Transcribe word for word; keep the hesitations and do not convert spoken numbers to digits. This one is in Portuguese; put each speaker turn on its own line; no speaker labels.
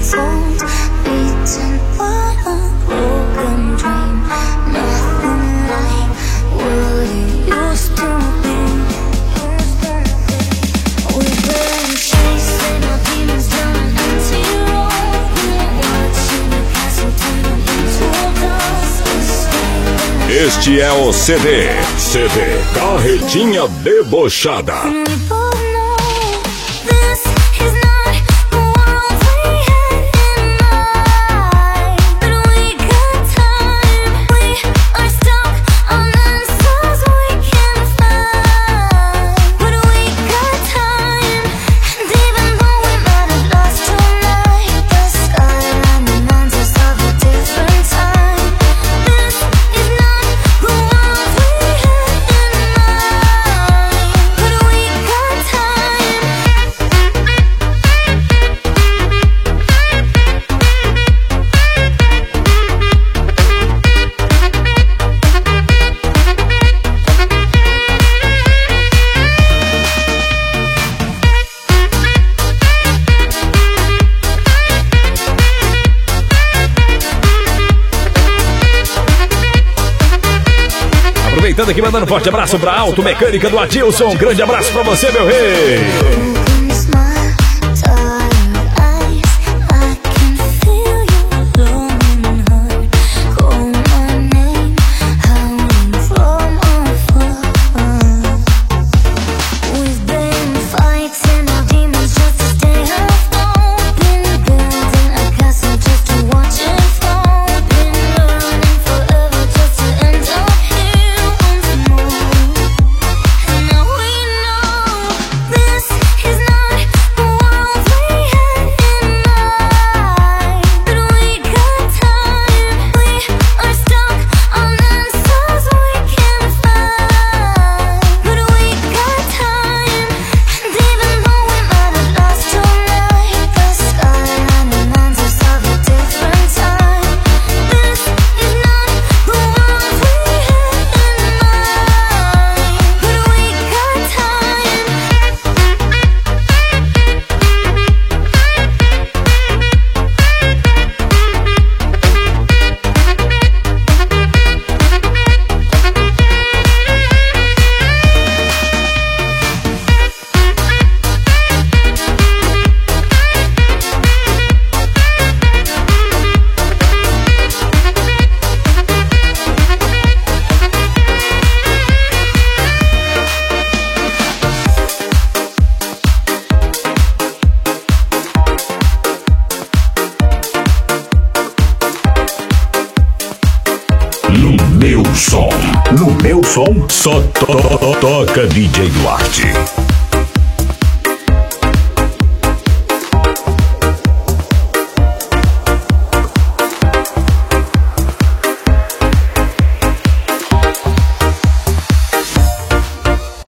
unfold, beaten by a broken dream. Nothing like what it used to be. We've been chasing our demons down an empty road. Watching the castle turn into dust.
Este é o C D, C D Carretinha Debochada.
Aproveitando aqui, mandando um forte abraço pra Auto Mecânica do Adilson. Um grande abraço pra você, meu rei.
Meu som, no meu som, só to to toca D J Duarte.